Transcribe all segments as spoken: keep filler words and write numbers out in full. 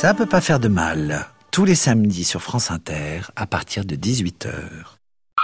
Ça peut pas faire de mal. Tous les samedis sur France Inter, à partir de dix-huit heures.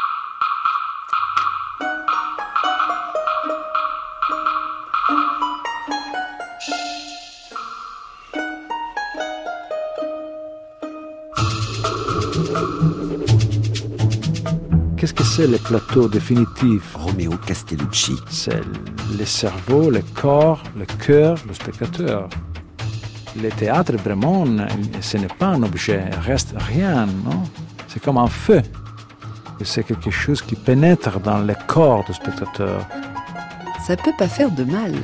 Qu'est-ce que c'est le plateau définitif? Romeo Castellucci. C'est le cerveau, le corps, le cœur, le spectateur. Le théâtre, vraiment, ce n'est pas un objet, il reste rien, non? C'est comme un feu. C'est quelque chose qui pénètre dans le corps du spectateur. Ça peut pas faire de mal.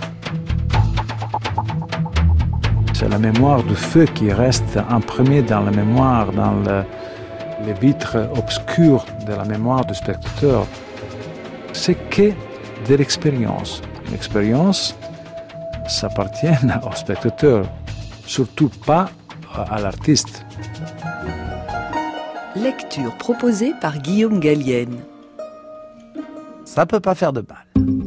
C'est la mémoire du feu qui reste imprimée dans la mémoire, dans le, les vitres obscures de la mémoire du spectateur. C'est que de l'expérience. L'expérience, ça appartient au spectateur, surtout pas à l'artiste. Lecture proposée par Guillaume Gallienne. Ça peut pas faire de mal.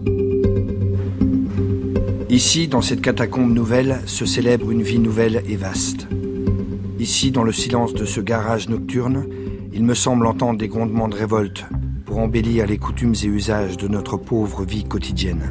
Ici, dans cette catacombe nouvelle, se célèbre une vie nouvelle et vaste. Ici, dans le silence de ce garage nocturne, il me semble entendre des grondements de révolte pour embellir les coutumes et usages de notre pauvre vie quotidienne.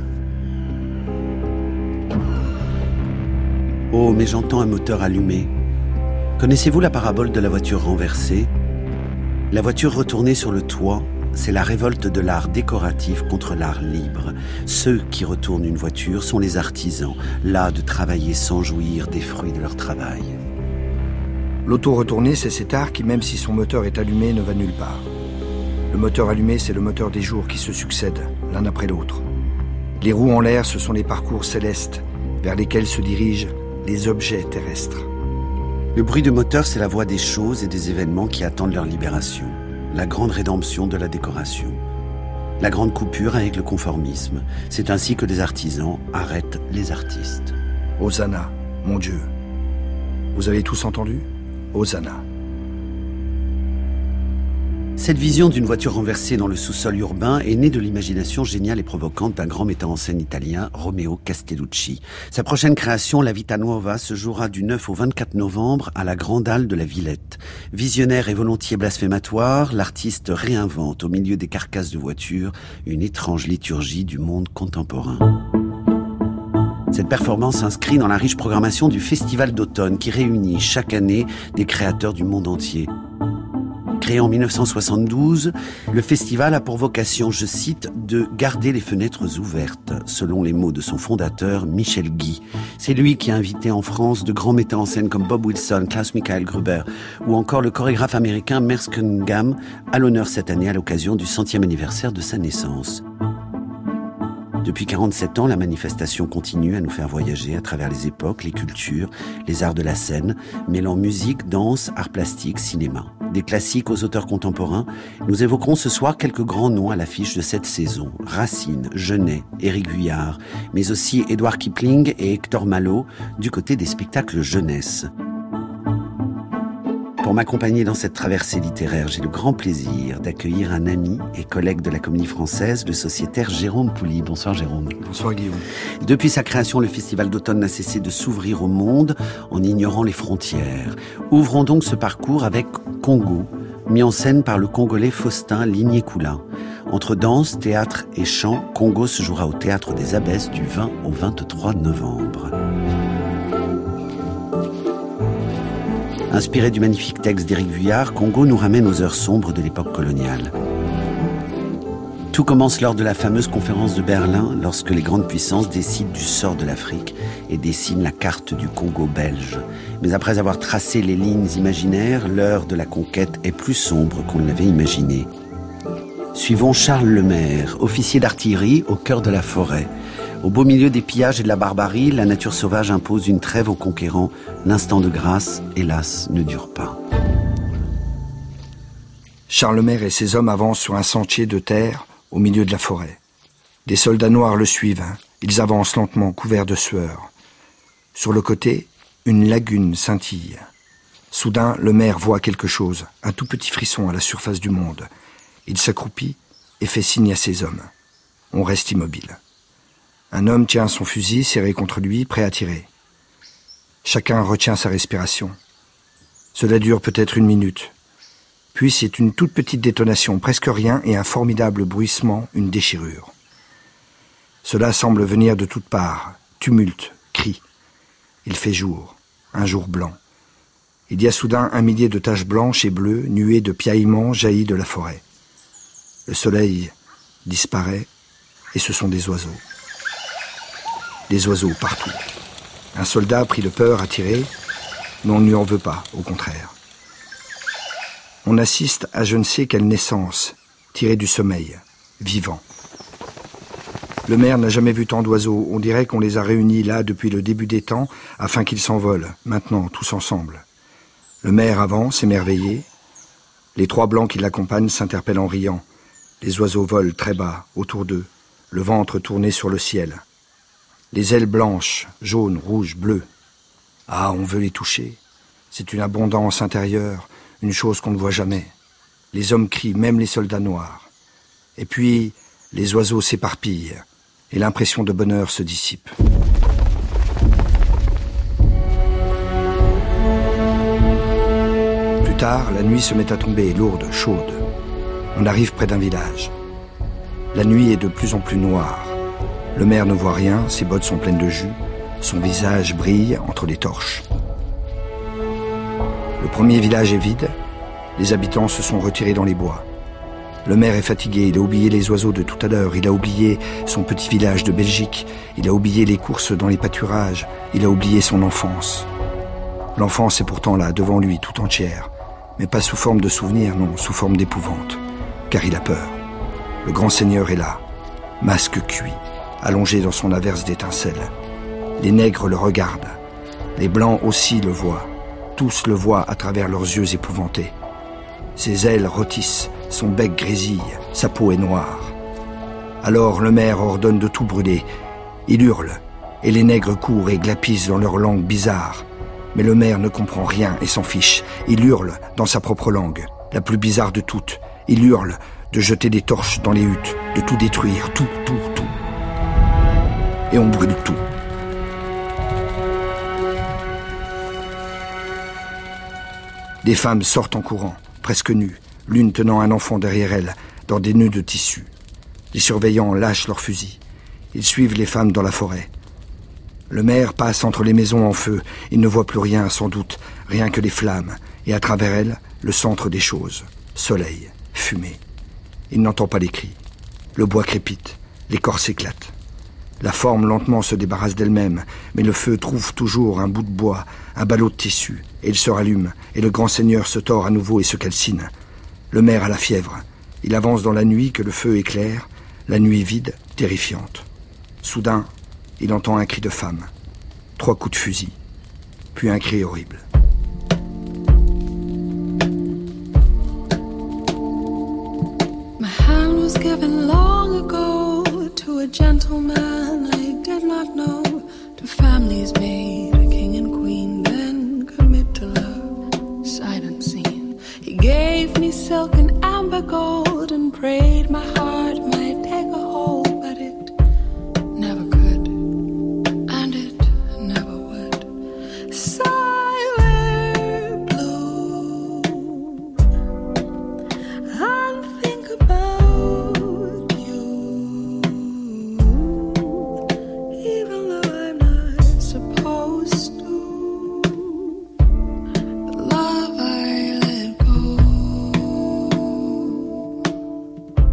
Oh, mais j'entends un moteur allumé. Connaissez-vous la parabole de la voiture renversée? La voiture retournée sur le toit, c'est la révolte de l'art décoratif contre l'art libre. Ceux qui retournent une voiture sont les artisans, las de travailler sans jouir des fruits de leur travail. L'auto retournée, c'est cet art qui, même si son moteur est allumé, ne va nulle part. Le moteur allumé, c'est le moteur des jours qui se succèdent, l'un après l'autre. Les roues en l'air, ce sont les parcours célestes vers lesquels se dirigent les objets terrestres. Le bruit du moteur, c'est la voix des choses et des événements qui attendent leur libération. La grande rédemption de la décoration. La grande coupure avec le conformisme. C'est ainsi que les artisans arrêtent les artistes. Hosanna, mon Dieu. Vous avez tous entendu? Hosanna. Cette vision d'une voiture renversée dans le sous-sol urbain est née de l'imagination géniale et provocante d'un grand metteur en scène italien, Romeo Castellucci. Sa prochaine création, La Vita Nuova, se jouera du neuf au vingt-quatre novembre à la Grande Halle de la Villette. Visionnaire et volontiers blasphématoire, l'artiste réinvente au milieu des carcasses de voitures une étrange liturgie du monde contemporain. Cette performance s'inscrit dans la riche programmation du Festival d'automne qui réunit chaque année des créateurs du monde entier. Créé en dix-neuf cent soixante-douze, le festival a pour vocation, je cite, de garder les fenêtres ouvertes, selon les mots de son fondateur, Michel Guy. C'est lui qui a invité en France de grands metteurs en scène comme Bob Wilson, Klaus Michael Gruber, ou encore le chorégraphe américain Merce Cunningham, à l'honneur cette année à l'occasion du centième anniversaire de sa naissance. Depuis quarante-sept ans, la manifestation continue à nous faire voyager à travers les époques, les cultures, les arts de la scène, mêlant musique, danse, arts plastiques, cinéma. Des classiques aux auteurs contemporains, nous évoquerons ce soir quelques grands noms à l'affiche de cette saison. Racine, Genet, Éric Vuillard, mais aussi Édouard Kipling et Hector Malot, du côté des spectacles jeunesse. Pour m'accompagner dans cette traversée littéraire, j'ai le grand plaisir d'accueillir un ami et collègue de la Comédie Française, le sociétaire Jérôme Pouli. Bonsoir Jérôme. Bonsoir Guillaume. Depuis sa création, le Festival d'automne n'a cessé de s'ouvrir au monde en ignorant les frontières. Ouvrons donc ce parcours avec Congo, mis en scène par le Congolais Faustin Ligné-Koula. Entre danse, théâtre et chant, Congo se jouera au Théâtre des Abbesses du vingt au vingt-trois novembre. Inspiré du magnifique texte d'Éric Vuillard, Congo nous ramène aux heures sombres de l'époque coloniale. Tout commence lors de la fameuse conférence de Berlin, lorsque les grandes puissances décident du sort de l'Afrique et dessinent la carte du Congo belge. Mais après avoir tracé les lignes imaginaires, l'heure de la conquête est plus sombre qu'on ne l'avait imaginé. Suivons Charles Lemaire, officier d'artillerie au cœur de la forêt. Au beau milieu des pillages et de la barbarie, la nature sauvage impose une trêve aux conquérants. L'instant de grâce, hélas, ne dure pas. Charles Lemaire et ses hommes avancent sur un sentier de terre au milieu de la forêt. Des soldats noirs le suivent. Ils avancent lentement, couverts de sueur. Sur le côté, une lagune scintille. Soudain, Lemaire voit quelque chose, un tout petit frisson à la surface du monde. Il s'accroupit et fait signe à ses hommes. On reste immobile. Un homme tient son fusil serré contre lui, prêt à tirer. Chacun retient sa respiration. Cela dure peut-être une minute. Puis c'est une toute petite détonation, presque rien, et un formidable bruissement, une déchirure. Cela semble venir de toutes parts, tumulte, cri. Il fait jour, un jour blanc. Il y a soudain un millier de taches blanches et bleues, nuées de piaillements jaillis de la forêt. Le soleil disparaît, et ce sont des oiseaux. Des oiseaux partout. Un soldat pris de peur a tiré, mais on ne lui en veut pas, au contraire. On assiste à je ne sais quelle naissance, tirée du sommeil, vivant. Le maire n'a jamais vu tant d'oiseaux, on dirait qu'on les a réunis là depuis le début des temps, afin qu'ils s'envolent, maintenant, tous ensemble. Le maire avance, émerveillé. Les trois blancs qui l'accompagnent s'interpellent en riant. Les oiseaux volent très bas, autour d'eux, le ventre tourné sur le ciel. Les ailes blanches, jaunes, rouges, bleues. Ah, on veut les toucher. C'est une abondance intérieure, une chose qu'on ne voit jamais. Les hommes crient, même les soldats noirs. Et puis, les oiseaux s'éparpillent, et l'impression de bonheur se dissipe. Plus tard, la nuit se met à tomber, lourde, chaude. On arrive près d'un village. La nuit est de plus en plus noire. Le maire ne voit rien, ses bottes sont pleines de jus. Son visage brille entre les torches. Le premier village est vide. Les habitants se sont retirés dans les bois. Le maire est fatigué, il a oublié les oiseaux de tout à l'heure, il a oublié son petit village de Belgique, il a oublié les courses dans les pâturages, il a oublié son enfance. L'enfance est pourtant là, devant lui, tout entière. Mais pas sous forme de souvenir, non, sous forme d'épouvante. Car il a peur. Le grand seigneur est là, masque cuit, allongé dans son averse d'étincelles. Les nègres le regardent. Les blancs aussi le voient. Tous le voient à travers leurs yeux épouvantés. Ses ailes rôtissent, son bec grésille, sa peau est noire. Alors le maire ordonne de tout brûler. Il hurle, et les nègres courent et glapissent dans leur langue bizarre. Mais le maire ne comprend rien et s'en fiche. Il hurle dans sa propre langue, la plus bizarre de toutes. Il hurle de jeter des torches dans les huttes, de tout détruire, tout, tout, tout. Et on brûle tout. Des femmes sortent en courant, presque nues, l'une tenant un enfant derrière elle, dans des nœuds de tissu. Les surveillants lâchent leurs fusils. Ils suivent les femmes dans la forêt. Le maire passe entre les maisons en feu. Il ne voit plus rien, sans doute, rien que les flammes, et à travers elles, le centre des choses. Soleil, fumée. Il n'entend pas les cris. Le bois crépite, les corps s'éclatent. La forme lentement se débarrasse d'elle-même, mais le feu trouve toujours un bout de bois, un ballot de tissu, et il se rallume, et le grand seigneur se tord à nouveau et se calcine. Le maire a la fièvre. Il avance dans la nuit que le feu éclaire, la nuit vide, terrifiante. Soudain, il entend un cri de femme. Trois coups de fusil, puis un cri horrible. My hand was given long ago to a gentleman I did not know. To families made a king and queen, then commit to love, sight unseen. He gave me silk and amber gold and prayed my heart might take a hold, but it never could, and it never would. Silent blue, I'll think about you, even though I'm not supposed to. The love I let go.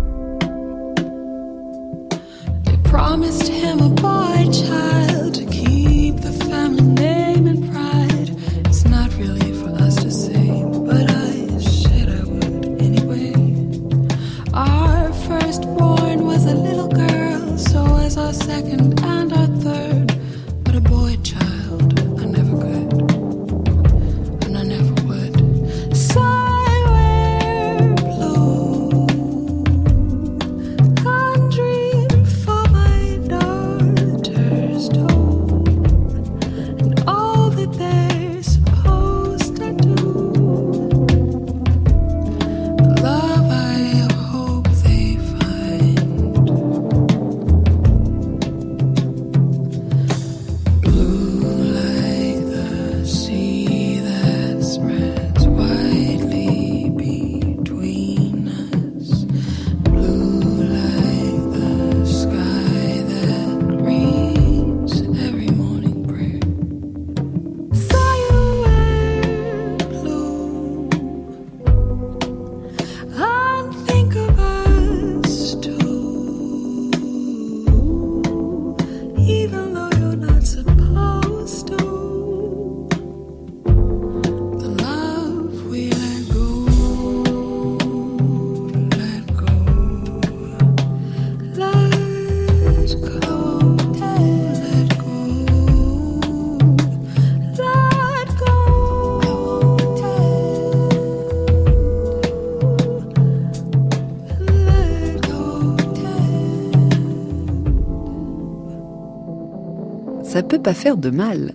ça peut pas faire de mal.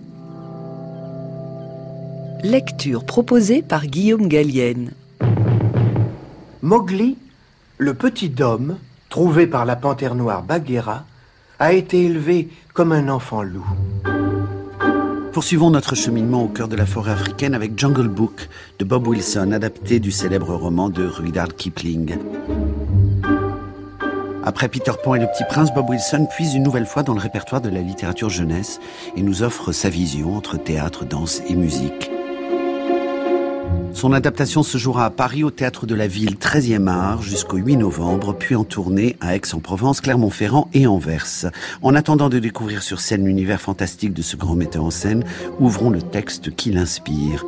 Lecture proposée par Guillaume Gallienne. Mowgli, le petit Dom, trouvé par la panthère noire Bagheera, a été élevé comme un enfant loup. Poursuivons notre cheminement au cœur de la forêt africaine avec Jungle Book de Bob Wilson, adapté du célèbre roman de Rudyard Kipling. Après Peter Pan et le Petit Prince, Bob Wilson puise une nouvelle fois dans le répertoire de la littérature jeunesse et nous offre sa vision entre théâtre, danse et musique. Son adaptation se jouera à Paris au Théâtre de la Ville treizième art jusqu'au huit novembre, puis en tournée à Aix-en-Provence, Clermont-Ferrand et Anvers. En attendant de découvrir sur scène l'univers fantastique de ce grand metteur en scène, ouvrons le texte qui l'inspire.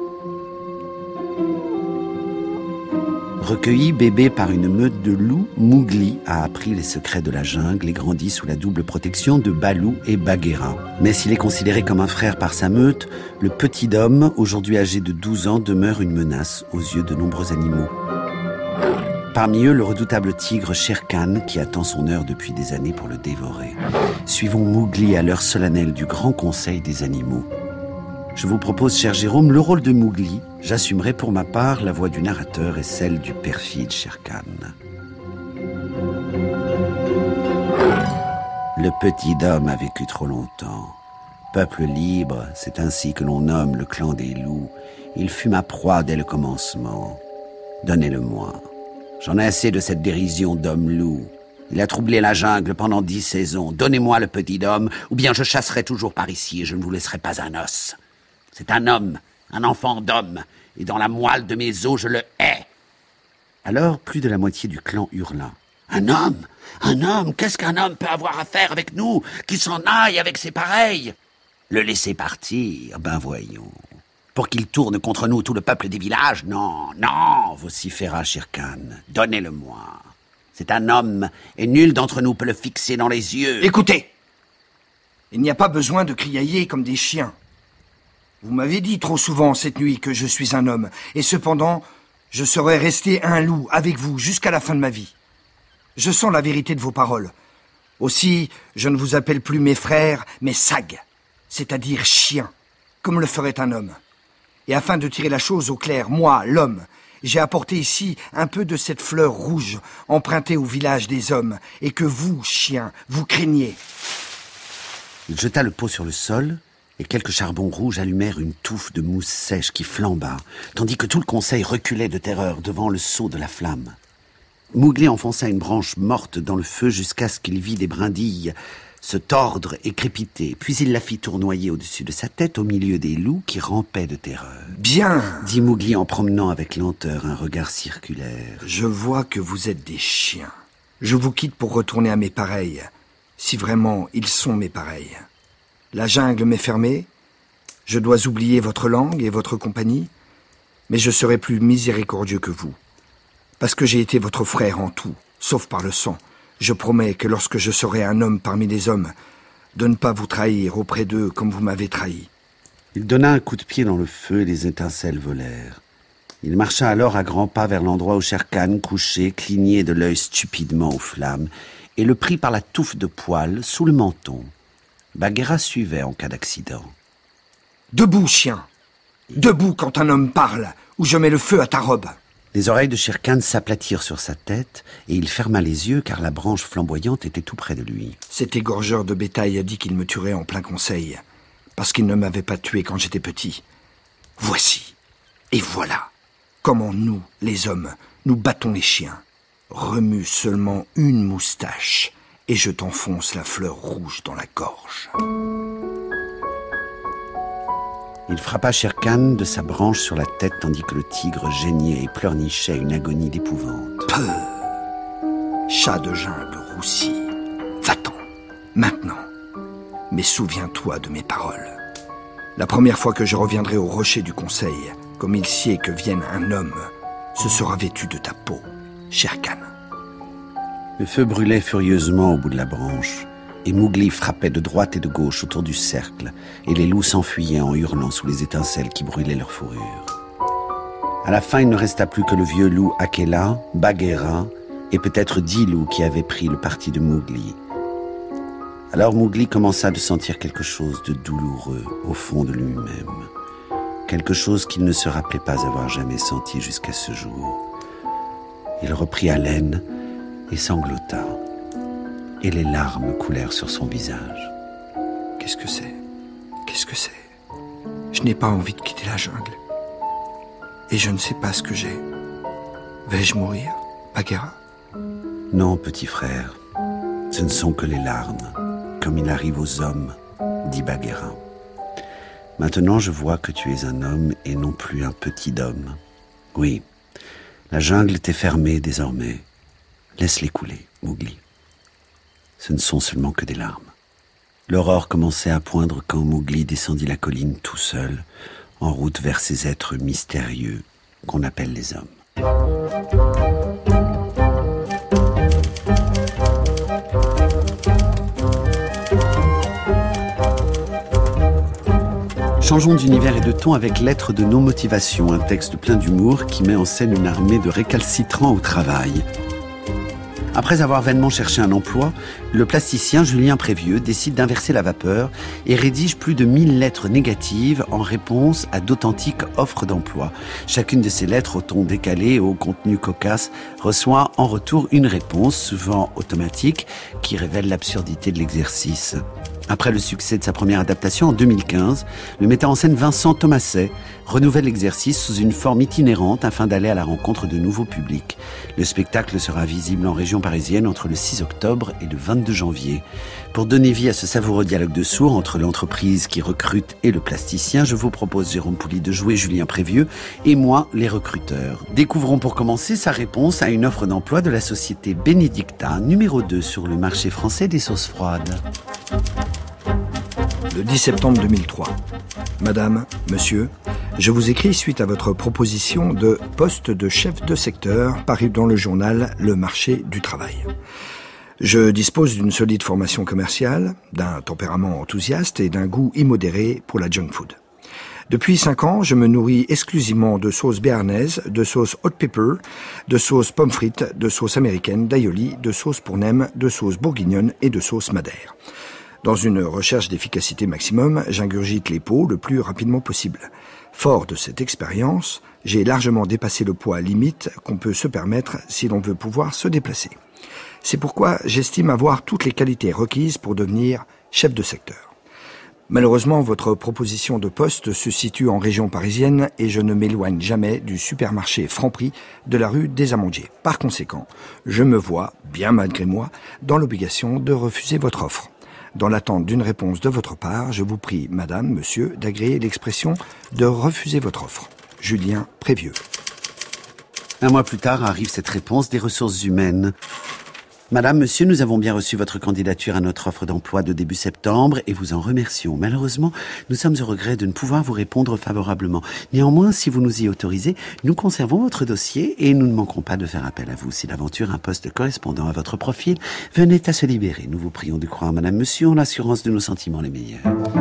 Recueilli bébé par une meute de loups, Mowgli a appris les secrets de la jungle et grandit sous la double protection de Baloo et Bagheera. Mais s'il est considéré comme un frère par sa meute, le petit Dom, aujourd'hui âgé de douze ans, demeure une menace aux yeux de nombreux animaux. Parmi eux, le redoutable tigre Shere Khan qui attend son heure depuis des années pour le dévorer. Suivons Mowgli à l'heure solennelle du Grand Conseil des animaux. Je vous propose, cher Jérôme, le rôle de Mowgli. J'assumerai pour ma part la voix du narrateur et celle du perfide Shere Khan. Le petit Dom a vécu trop longtemps. Peuple libre, c'est ainsi que l'on nomme le clan des loups. Il fut ma proie dès le commencement. Donnez-le-moi. J'en ai assez de cette dérision d'homme-loup. Il a troublé la jungle pendant dix saisons. Donnez-moi le petit Dom, ou bien je chasserai toujours par ici et je ne vous laisserai pas un os. C'est un homme, un enfant d'homme, et dans la moelle de mes os, je le hais. Alors, plus de la moitié du clan hurla. Un homme, un homme, qu'est-ce qu'un homme peut avoir à faire avec nous, qui s'en aille avec ses pareils? Le laisser partir, ben voyons. Pour qu'il tourne contre nous tout le peuple des villages? Non, non, vociféra Shere Khan. Donnez-le-moi. C'est un homme, et nul d'entre nous peut le fixer dans les yeux. Écoutez, il n'y a pas besoin de criailler comme des chiens. Vous m'avez dit trop souvent cette nuit que je suis un homme, et cependant, je serais resté un loup avec vous jusqu'à la fin de ma vie. Je sens la vérité de vos paroles. Aussi, je ne vous appelle plus mes frères, mais sag, c'est-à-dire chien, comme le ferait un homme. Et afin de tirer la chose au clair, moi, l'homme, j'ai apporté ici un peu de cette fleur rouge empruntée au village des hommes, et que vous, chien, vous craignez. Il jeta le pot sur le sol, et quelques charbons rouges allumèrent une touffe de mousse sèche qui flamba, tandis que tout le conseil reculait de terreur devant le sceau de la flamme. Mowgli enfonça une branche morte dans le feu jusqu'à ce qu'il vit des brindilles se tordre et crépiter, puis il la fit tournoyer au-dessus de sa tête au milieu des loups qui rampaient de terreur. « Bien !» dit Mowgli en promenant avec lenteur un regard circulaire. « Je vois que vous êtes des chiens. Je vous quitte pour retourner à mes pareils, si vraiment ils sont mes pareils. La jungle m'est fermée, je dois oublier votre langue et votre compagnie, mais je serai plus miséricordieux que vous. Parce que j'ai été votre frère en tout, sauf par le sang, je promets que lorsque je serai un homme parmi les hommes, de ne pas vous trahir auprès d'eux comme vous m'avez trahi. » Il donna un coup de pied dans le feu et les étincelles volèrent. Il marcha alors à grands pas vers l'endroit où Shere Khan, couché, clignait de l'œil stupidement aux flammes, et le prit par la touffe de poils sous le menton. Bagheera suivait en cas d'accident. « Debout, chien! Debout quand un homme parle, ou je mets le feu à ta robe !» Les oreilles de Shere Khan s'aplatirent sur sa tête, et il ferma les yeux car la branche flamboyante était tout près de lui. Cet égorgeur de bétail a dit qu'il me tuerait en plein conseil, parce qu'il ne m'avait pas tué quand j'étais petit. Voici, et voilà, comment nous, les hommes, nous battons les chiens. Remue seulement une moustache, et je t'enfonce la fleur rouge dans la gorge. Il frappa Shere Khan de sa branche sur la tête tandis que le tigre geignait et pleurnichait une agonie d'épouvante. Peu, chat de jungle roussi, va-t'en, maintenant. Mais souviens-toi de mes paroles. La première fois que je reviendrai au rocher du conseil, comme il sied que vienne un homme, ce sera vêtu de ta peau, Shere Khan. Le feu brûlait furieusement au bout de la branche, et Mowgli frappait de droite et de gauche autour du cercle, et les loups s'enfuyaient en hurlant sous les étincelles qui brûlaient leur fourrure. À la fin, il ne resta plus que le vieux loup Akela, Bagheera, et peut-être dix loups qui avaient pris le parti de Mowgli. Alors Mowgli commença de sentir quelque chose de douloureux au fond de lui-même. Quelque chose qu'il ne se rappelait pas avoir jamais senti jusqu'à ce jour. Il reprit haleine et sanglota. Et les larmes coulèrent sur son visage. Qu'est-ce que c'est ? Qu'est-ce que c'est ? Je n'ai pas envie de quitter la jungle. Et je ne sais pas ce que j'ai. Vais-je mourir, Bagheera ? Non, petit frère. Ce ne sont que les larmes, comme il arrive aux hommes, dit Bagheera. Maintenant, je vois que tu es un homme et non plus un petit homme. Oui, la jungle t'est fermée désormais. Laisse-les couler, Mowgli. Ce ne sont seulement que des larmes. L'aurore commençait à poindre quand Mowgli descendit la colline tout seul, en route vers ces êtres mystérieux qu'on appelle les hommes. Changeons d'univers et de ton avec Lettres de non-motivation, un texte plein d'humour qui met en scène une armée de récalcitrants au travail. Après avoir vainement cherché un emploi, le plasticien Julien Prévieux décide d'inverser la vapeur et rédige plus de mille lettres négatives en réponse à d'authentiques offres d'emploi. Chacune de ces lettres au ton décalé et au contenu cocasse reçoit en retour une réponse, souvent automatique, qui révèle l'absurdité de l'exercice. Après le succès de sa première adaptation en deux mille quinze, le metteur en scène Vincent Thomasset renouvelle l'exercice sous une forme itinérante afin d'aller à la rencontre de nouveaux publics. Le spectacle sera visible en région parisienne entre le six octobre et le vingt-deux janvier. Pour donner vie à ce savoureux dialogue de sourds entre l'entreprise qui recrute et le plasticien, je vous propose, Jérôme Pouli, de jouer Julien Prévieux et moi, les recruteurs. Découvrons pour commencer sa réponse à une offre d'emploi de la société Benedicta, numéro deux sur le marché français des sauces froides. Le dix septembre deux mille trois. Madame, monsieur, je vous écris suite à votre proposition de poste de chef de secteur paru dans le journal Le Marché du Travail. Je dispose d'une solide formation commerciale, d'un tempérament enthousiaste et d'un goût immodéré pour la junk food. Depuis cinq ans, je me nourris exclusivement de sauce béarnaise, de sauce hot pepper, de sauce pommes frites, de sauce américaine, d'aïoli, de sauce pour nem, de sauce bourguignonne et de sauce madère. Dans une recherche d'efficacité maximum, j'ingurgite les pots le plus rapidement possible. Fort de cette expérience, j'ai largement dépassé le poids limite qu'on peut se permettre si l'on veut pouvoir se déplacer. C'est pourquoi j'estime avoir toutes les qualités requises pour devenir chef de secteur. Malheureusement, votre proposition de poste se situe en région parisienne et je ne m'éloigne jamais du supermarché Franprix de la rue des Amandiers. Par conséquent, je me vois, bien malgré moi, dans l'obligation de refuser votre offre. Dans l'attente d'une réponse de votre part, je vous prie, madame, monsieur, d'agréer l'expression de refuser votre offre. Julien Prévieux. Un mois plus tard arrive cette réponse des ressources humaines. Madame, monsieur, nous avons bien reçu votre candidature à notre offre d'emploi de début septembre et vous en remercions. Malheureusement, nous sommes au regret de ne pouvoir vous répondre favorablement. Néanmoins, si vous nous y autorisez, nous conservons votre dossier et nous ne manquerons pas de faire appel à vous. Si d'aventure un poste correspondant à votre profil venait à se libérer, nous vous prions de croire, madame, monsieur, en l'assurance de nos sentiments les meilleurs.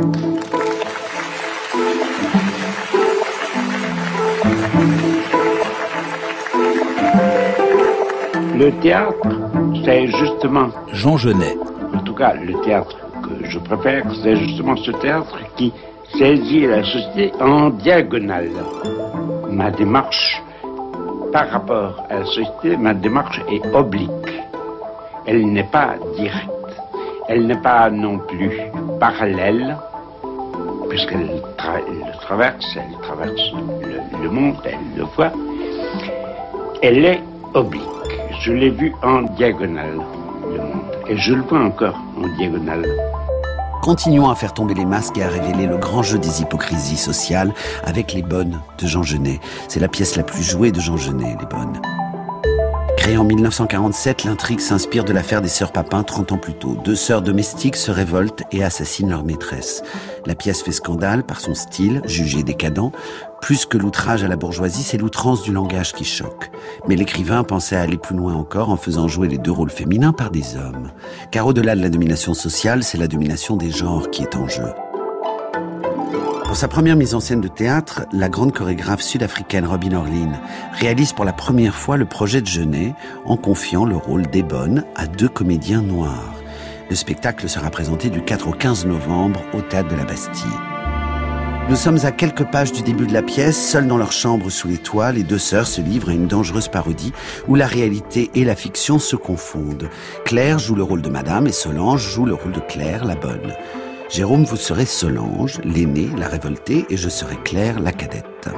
Le théâtre, c'est justement... Jean Genet. En tout cas, le théâtre que je préfère, c'est justement ce théâtre qui saisit la société en diagonale. Ma démarche, par rapport à la société, ma démarche est oblique. Elle n'est pas directe. Elle n'est pas non plus parallèle, puisqu'elle tra- le traverse, elle traverse le, le monde, elle le voit. Elle est oblique. Je l'ai vu en diagonale, le monde. Et je le vois encore en diagonale. Continuons à faire tomber les masques et à révéler le grand jeu des hypocrisies sociales avec Les Bonnes de Jean Genet. C'est la pièce la plus jouée de Jean Genet, Les Bonnes. Créée en mille neuf cent quarante-sept, l'intrigue s'inspire de l'affaire des sœurs Papin trente ans plus tôt. Deux sœurs domestiques se révoltent et assassinent leur maîtresse. La pièce fait scandale par son style, jugé décadent. Plus que l'outrage à la bourgeoisie, c'est l'outrance du langage qui choque. Mais l'écrivain pensait à aller plus loin encore en faisant jouer les deux rôles féminins par des hommes. Car au-delà de la domination sociale, c'est la domination des genres qui est en jeu. Pour sa première mise en scène de théâtre, la grande chorégraphe sud-africaine Robin Orlin réalise pour la première fois le projet de Genet en confiant le rôle d'Ebonne à deux comédiens noirs. Le spectacle sera présenté du quatre au quinze novembre au Théâtre de la Bastille. Nous sommes à quelques pages du début de la pièce, seules dans leur chambre sous les toits, les deux sœurs se livrent à une dangereuse parodie où la réalité et la fiction se confondent. Claire joue le rôle de Madame et Solange joue le rôle de Claire, la bonne. Jérôme, vous serez Solange, l'aînée, la révoltée, et je serai Claire, la cadette.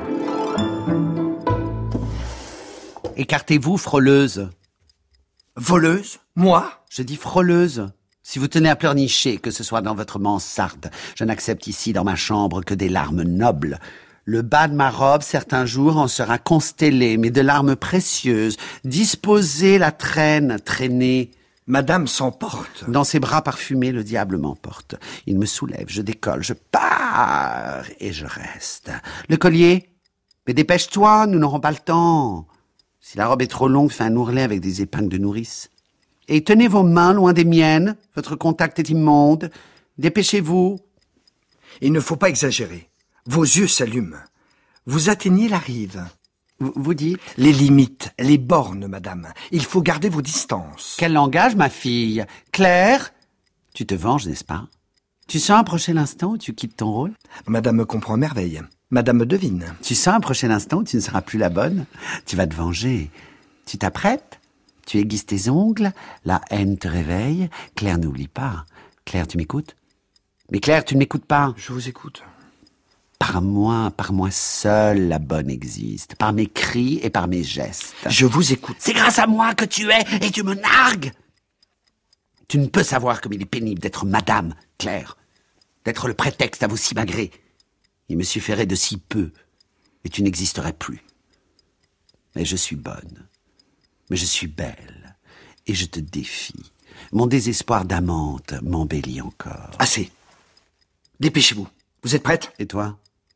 Écartez-vous, frôleuse. Voleuse? Moi? Je dis frôleuse. Si vous tenez à pleurnicher, que ce soit dans votre mansarde, je n'accepte ici dans ma chambre que des larmes nobles. Le bas de ma robe, certains jours, en sera constellé, mais de larmes précieuses, disposées la traîne, traînée. Madame s'emporte. Dans ses bras parfumés, le diable m'emporte. Il me soulève, je décolle, je pars, et je reste. Le collier? Mais dépêche-toi, nous n'aurons pas le temps. Si la robe est trop longue, fais un ourlet avec des épingles de nourrice. Et tenez vos mains loin des miennes, votre contact est immonde. Dépêchez-vous. Il ne faut pas exagérer. Vos yeux s'allument. Vous atteignez la rive. Vous, vous dites? Les limites, les bornes, madame. Il faut garder vos distances. Quel langage, ma fille? Claire? Tu te venges, n'est-ce pas? Tu sens approcher l'instant où tu quittes ton rôle? Madame me comprend à merveille. Madame me devine. Tu sens approcher l'instant où tu ne seras plus la bonne? Tu vas te venger. Tu t'apprêtes? Tu aiguises tes ongles, la haine te réveille. Claire, n'oublie pas. Claire, tu m'écoutes? Mais Claire, tu ne m'écoutes pas. Je vous écoute. Par moi, par moi seule, la bonne existe. Par mes cris et par mes gestes. Je vous écoute. C'est grâce à moi que tu es et tu me nargues. Tu ne peux savoir comme il est pénible d'être madame, Claire. D'être le prétexte à vos simagrées. Il me suffirait de si peu et tu n'existerais plus. Mais je suis bonne. Mais je suis belle, et je te défie. Mon désespoir d'amante m'embellit encore. Assez. Dépêchez-vous. Vous êtes prête? Et toi?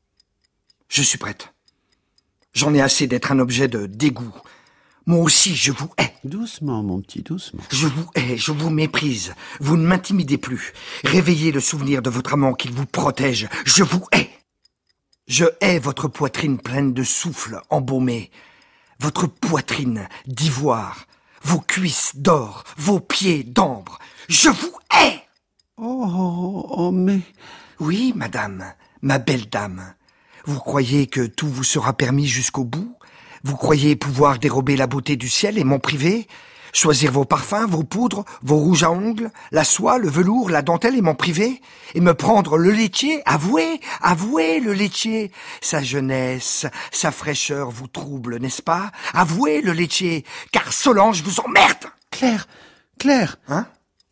Je suis prête. J'en ai assez d'être un objet de dégoût. Moi aussi, je vous hais. Doucement, mon petit, doucement. Je vous hais, je vous méprise. Vous ne m'intimidez plus. Réveillez le souvenir de votre amant qu'il vous protège. Je vous hais. Je hais votre poitrine pleine de souffle embaumé. Votre poitrine d'ivoire, vos cuisses d'or, vos pieds d'ambre. Je vous hais! Oh, oh, oh, mais... Oui, madame, ma belle dame. Vous croyez que tout vous sera permis jusqu'au bout? Vous croyez pouvoir dérober la beauté du ciel et m'en priver? Choisir vos parfums, vos poudres, vos rouges à ongles, la soie, le velours, la dentelle et m'en priver? Et me prendre le laitier? Avouez, avouez le laitier. Sa jeunesse, sa fraîcheur vous trouble, n'est-ce pas? Avouez le laitier, car Solange vous emmerde. Claire, Claire. Hein?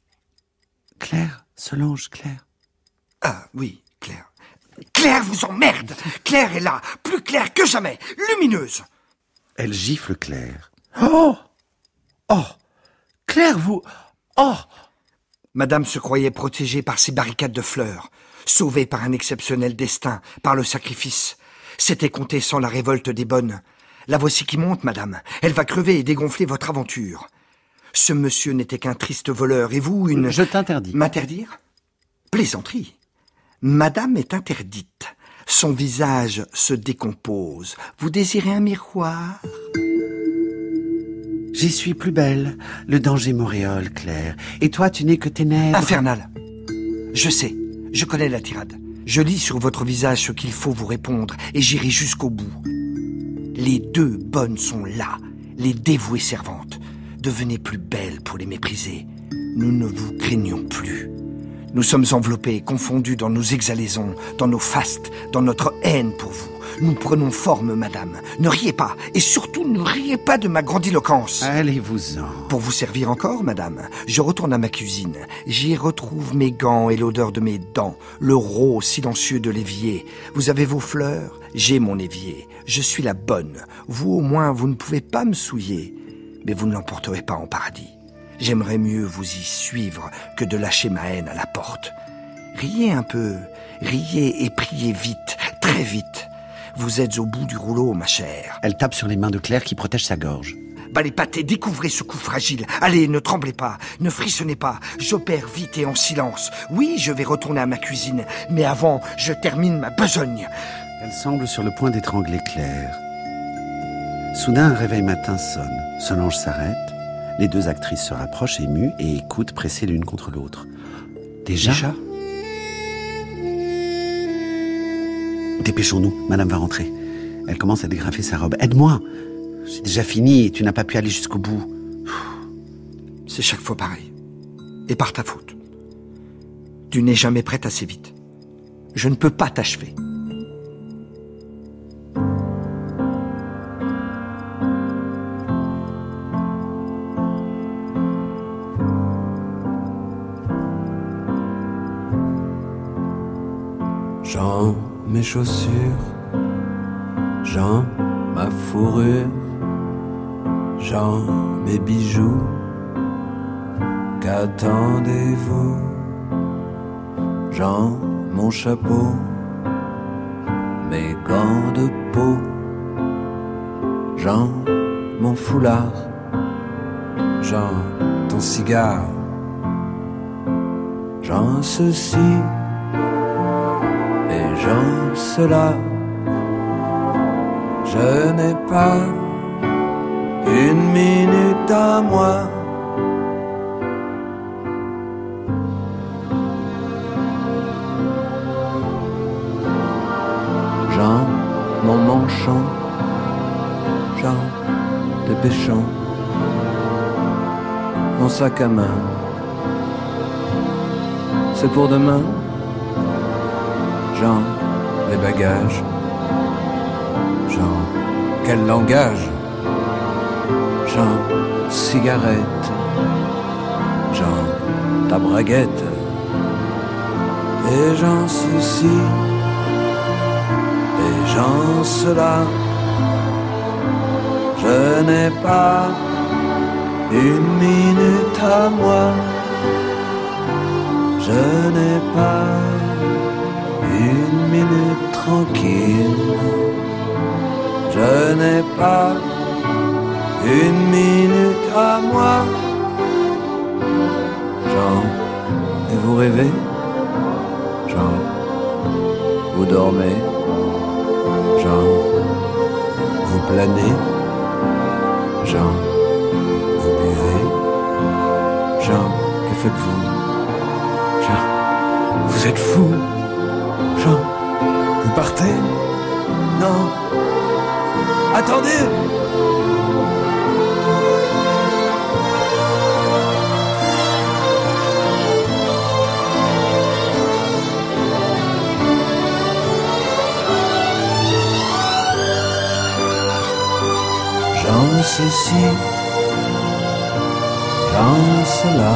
Claire, Solange, Claire. Ah, oui, Claire. Claire vous emmerde. Claire est là, plus claire que jamais, lumineuse. Elle gifle Claire. Oh! Oh! Claire, vous... Oh! Madame se croyait protégée par ses barricades de fleurs, sauvée par un exceptionnel destin, par le sacrifice. C'était compté sans la révolte des bonnes. La voici qui monte, madame. Elle va crever et dégonfler votre aventure. Ce monsieur n'était qu'un triste voleur, et vous, une... Je t'interdis. M'interdire? Plaisanterie. Madame est interdite. Son visage se décompose. Vous désirez un miroir? J'y suis plus belle. Le danger m'auréole, Claire. Et toi, tu n'es que ténèbres. Infernal. Je sais. Je connais la tirade. Je lis sur votre visage ce qu'il faut vous répondre, et j'irai jusqu'au bout. Les deux bonnes sont là, les dévouées servantes. Devenez plus belles pour les mépriser. Nous ne vous craignons plus. Nous sommes enveloppés, confondus dans nos exhalaisons, dans nos fastes, dans notre haine pour vous. Nous prenons forme, madame. Ne riez pas, et surtout ne riez pas de ma grandiloquence. Allez-vous-en. Pour vous servir encore, madame, je retourne à ma cuisine. J'y retrouve mes gants et l'odeur de mes dents, le rôt silencieux de l'évier. Vous avez vos fleurs, j'ai mon évier. Je suis la bonne. Vous, au moins, vous ne pouvez pas me souiller. Mais vous ne l'emporterez pas en paradis. J'aimerais mieux vous y suivre que de lâcher ma haine à la porte. Riez un peu, riez et priez vite, très vite. Vous êtes au bout du rouleau, ma chère. Elle tape sur les mains de Claire qui protègent sa gorge. Bah les pâtés, découvrez ce cou fragile. Allez, ne tremblez pas, ne frissonnez pas. J'opère vite et en silence. Oui, je vais retourner à ma cuisine, mais avant, je termine ma besogne. Elle semble sur le point d'étrangler Claire. Soudain, un réveil matin sonne. Solange s'arrête. Les deux actrices se rapprochent émues et écoutent pressées l'une contre l'autre. Déjà, Déjà ? Dépêchons-nous, madame va rentrer. Elle commence à dégrafer sa robe. Aide-moi! J'ai déjà fini et tu n'as pas pu aller jusqu'au bout. C'est chaque fois pareil. Et par ta faute. Tu n'es jamais prête assez vite. Je ne peux pas t'achever. Jean, mes chaussures, Jean, ma fourrure, Jean, mes bijoux, qu'attendez-vous? Jean, mon chapeau, mes gants de peau, Jean, mon foulard, Jean, ton cigare, Jean, ceci, et Jean, cela. Je n'ai pas une minute à moi. Jean, mon manchon, Jean, dépêchons, mon sac à main, c'est pour demain. Jean, les bagages, Jean, quel langage, Jean, cigarette, Jean, ta braguette, et Jean ceci, et Jean cela. Je n'ai pas une minute à moi, je n'ai pas une minute tranquille, je n'ai pas une minute à moi. Jean, et vous rêvez? Jean, vous dormez? Jean, vous planez? Jean, vous buvez? Jean, que faites-vous? Jean, vous êtes fou? Jean, vous partez? Non. Attendez! Jean ceci, Jean cela.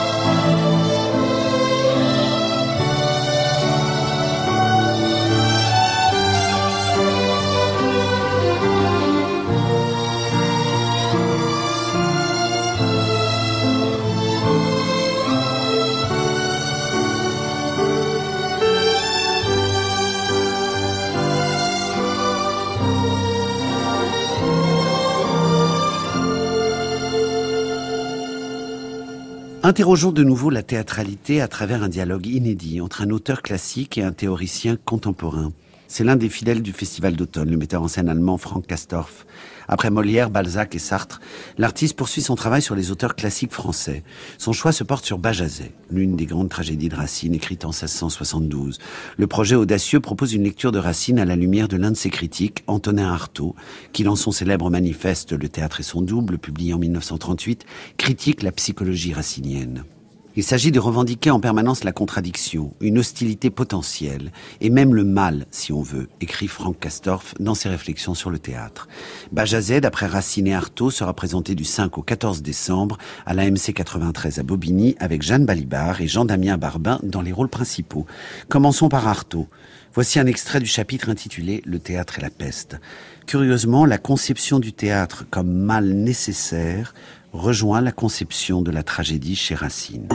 Interrogeons de nouveau la théâtralité à travers un dialogue inédit entre un auteur classique et un théoricien contemporain. C'est l'un des fidèles du Festival d'automne, le metteur en scène allemand Frank Castorf. Après Molière, Balzac et Sartre, l'artiste poursuit son travail sur les auteurs classiques français. Son choix se porte sur Bajazet, l'une des grandes tragédies de Racine, écrite en seize cent soixante-douze. Le projet audacieux propose une lecture de Racine à la lumière de l'un de ses critiques, Antonin Artaud, qui dans son célèbre manifeste « Le théâtre et son double », publié en mille neuf cent trente-huit, critique la psychologie racinienne. Il s'agit de revendiquer en permanence la contradiction, une hostilité potentielle, et même le mal, si on veut, écrit Frank Castorf dans ses réflexions sur le théâtre. Bajazet, d'après Racine et Artaud, sera présenté du cinq au quatorze décembre à l'A M C quatre-vingt-treize à Bobigny, avec Jeanne Balibar et Jean-Damien Barbin dans les rôles principaux. Commençons par Artaud. Voici un extrait du chapitre intitulé « Le théâtre et la peste ». Curieusement, la conception du théâtre comme mal nécessaire rejoint la conception de la tragédie chez Racine.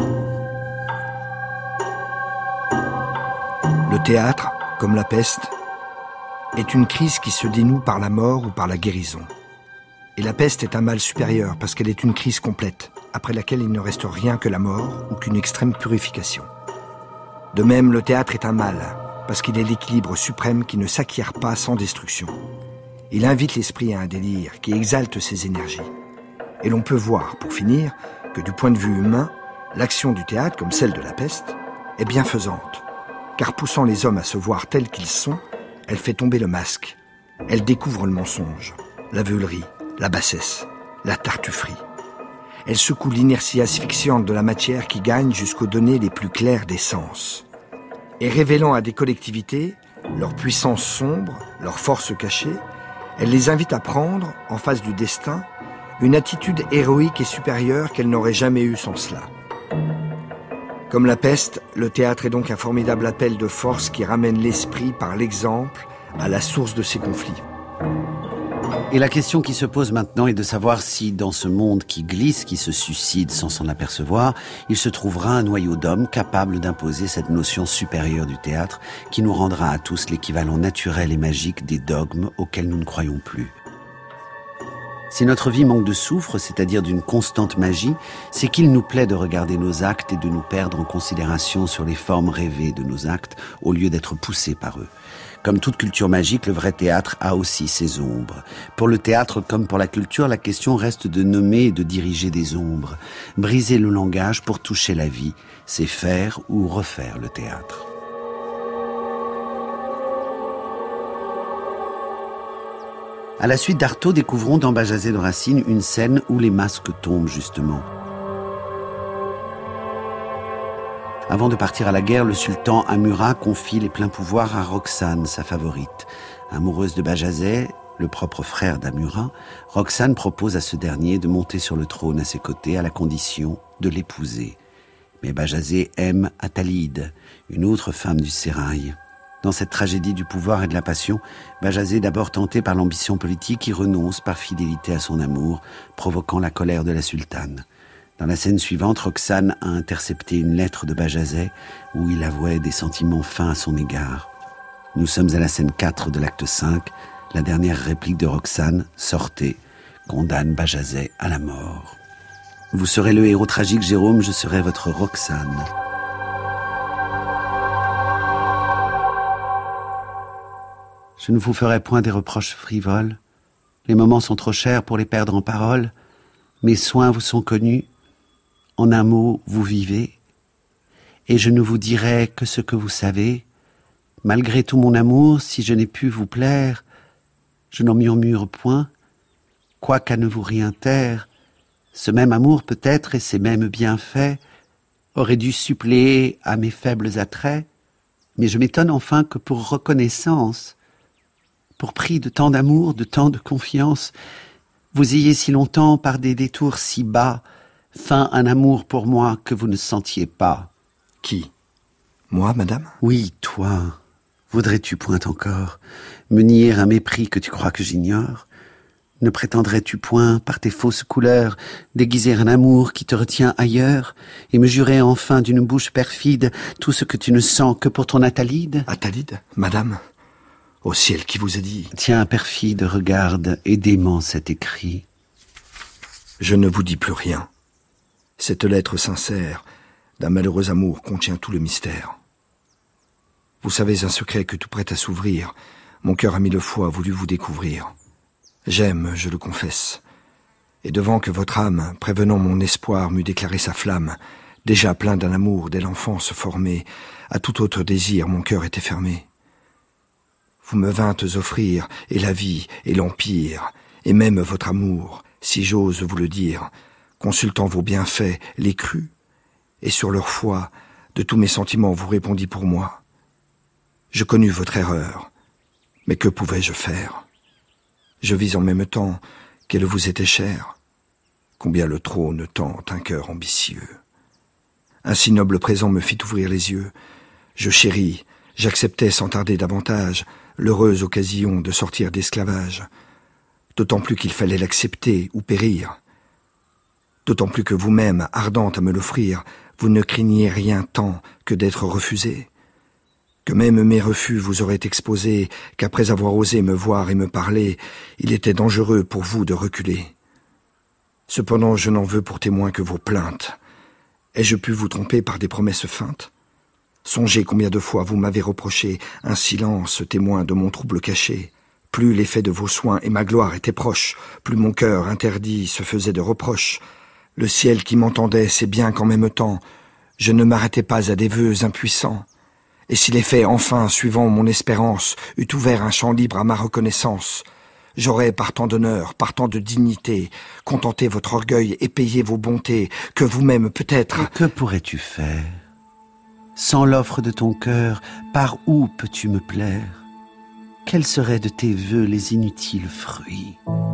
Le théâtre, comme la peste, est une crise qui se dénoue par la mort ou par la guérison. Et la peste est un mal supérieur parce qu'elle est une crise complète, après laquelle il ne reste rien que la mort ou qu'une extrême purification. De même, le théâtre est un mal, parce qu'il est l'équilibre suprême qui ne s'acquiert pas sans destruction. Il invite l'esprit à un délire qui exalte ses énergies. Et l'on peut voir, pour finir, que du point de vue humain, l'action du théâtre, comme celle de la peste, est bienfaisante. Car poussant les hommes à se voir tels qu'ils sont, elle fait tomber le masque. Elle découvre le mensonge, la veulerie, la bassesse, la tartufferie. Elle secoue l'inertie asphyxiante de la matière qui gagne jusqu'aux données les plus claires des sens. Et révélant à des collectivités leur puissance sombre, leur force cachée, elle les invite à prendre, en face du destin, une attitude héroïque et supérieure qu'elle n'aurait jamais eue sans cela. Comme la peste, le théâtre est donc un formidable appel de force qui ramène l'esprit par l'exemple à la source de ses conflits. Et la question qui se pose maintenant est de savoir si, dans ce monde qui glisse, qui se suicide sans s'en apercevoir, il se trouvera un noyau d'hommes capable d'imposer cette notion supérieure du théâtre qui nous rendra à tous l'équivalent naturel et magique des dogmes auxquels nous ne croyons plus. Si notre vie manque de soufre, c'est-à-dire d'une constante magie, c'est qu'il nous plaît de regarder nos actes et de nous perdre en considération sur les formes rêvées de nos actes au lieu d'être poussés par eux. Comme toute culture magique, le vrai théâtre a aussi ses ombres. Pour le théâtre comme pour la culture, la question reste de nommer et de diriger des ombres. Briser le langage pour toucher la vie, c'est faire ou refaire le théâtre. À la suite d'Artaud, découvrons dans Bajazet de Racine une scène où les masques tombent justement. Avant de partir à la guerre, le sultan Amurath confie les pleins pouvoirs à Roxane, sa favorite. Amoureuse de Bajazet, le propre frère d'Amurath, Roxane propose à ce dernier de monter sur le trône à ses côtés à la condition de l'épouser. Mais Bajazet aime Attalide, une autre femme du sérail. Dans cette tragédie du pouvoir et de la passion, Bajazet, d'abord tenté par l'ambition politique, y renonce par fidélité à son amour, provoquant la colère de la sultane. Dans la scène suivante, Roxane a intercepté une lettre de Bajazet où il avouait des sentiments fins à son égard. Nous sommes à la scène quatre de l'acte cinq. La dernière réplique de Roxane, « Sortez », condamne Bajazet à la mort. Vous serez le héros tragique, Jérôme, je serai votre Roxane. Je ne vous ferai point des reproches frivoles. Les moments sont trop chers pour les perdre en paroles. Mes soins vous sont connus. En un mot, vous vivez. Et je ne vous dirai que ce que vous savez. Malgré tout mon amour, si je n'ai pu vous plaire, je n'en murmure point. Quoiqu'à ne vous rien taire, ce même amour peut-être et ces mêmes bienfaits auraient dû suppléer à mes faibles attraits. Mais je m'étonne enfin que pour reconnaissance, pour prix de tant d'amour, de tant de confiance, vous ayez si longtemps, par des détours si bas, feint un amour pour moi que vous ne sentiez pas. Qui ? Moi, madame ? Oui, toi. Voudrais-tu point encore me nier un mépris que tu crois que j'ignore ? Ne prétendrais-tu point, par tes fausses couleurs, déguiser un amour qui te retient ailleurs, et me jurer enfin d'une bouche perfide tout ce que tu ne sens que pour ton Attalide ? Attalide ? Madame ? Au ciel qui vous a dit. Tiens, perfide, regarde, et dément cet écrit. Je ne vous dis plus rien. Cette lettre sincère d'un malheureux amour contient tout le mystère. Vous savez un secret que tout prêt à s'ouvrir, mon cœur a mille fois voulu vous découvrir. J'aime, je le confesse, et devant que votre âme, prévenant mon espoir, m'eût déclaré sa flamme, déjà plein d'un amour dès l'enfance formé, à tout autre désir mon cœur était fermé. Vous me vîntes offrir, et la vie, et l'empire, et même votre amour, si j'ose vous le dire, consultant vos bienfaits, les crus, et sur leur foi, de tous mes sentiments vous répondis pour moi. Je connus votre erreur, mais que pouvais-je faire ? Je vis en même temps qu'elle vous était chère, combien le trône tente un cœur ambitieux. Un si noble présent me fit ouvrir les yeux, je chéris, j'acceptais sans tarder davantage l'heureuse occasion de sortir d'esclavage, d'autant plus qu'il fallait l'accepter ou périr, d'autant plus que vous-même, ardente à me l'offrir, vous ne craigniez rien tant que d'être refusé, que même mes refus vous auraient exposé, qu'après avoir osé me voir et me parler, il était dangereux pour vous de reculer. Cependant, je n'en veux pour témoin que vos plaintes. Ai-je pu vous tromper par des promesses feintes ? Songez combien de fois vous m'avez reproché un silence témoin de mon trouble caché, Plus l'effet de vos soins et ma gloire étaient proches, plus mon cœur interdit se faisait de reproches. Le ciel qui m'entendait sait bien qu'en même temps, je ne m'arrêtais pas à des vœux impuissants. Et si les faits, enfin, suivant mon espérance, eût ouvert un champ libre à ma reconnaissance, j'aurais, par tant d'honneur, par tant de dignité, contenté votre orgueil et payé vos bontés, que vous-même, peut-être... Et que pourrais-tu faire? Sans l'offre de ton cœur, par où peux-tu me plaire? Quels seraient de tes vœux les inutiles fruits?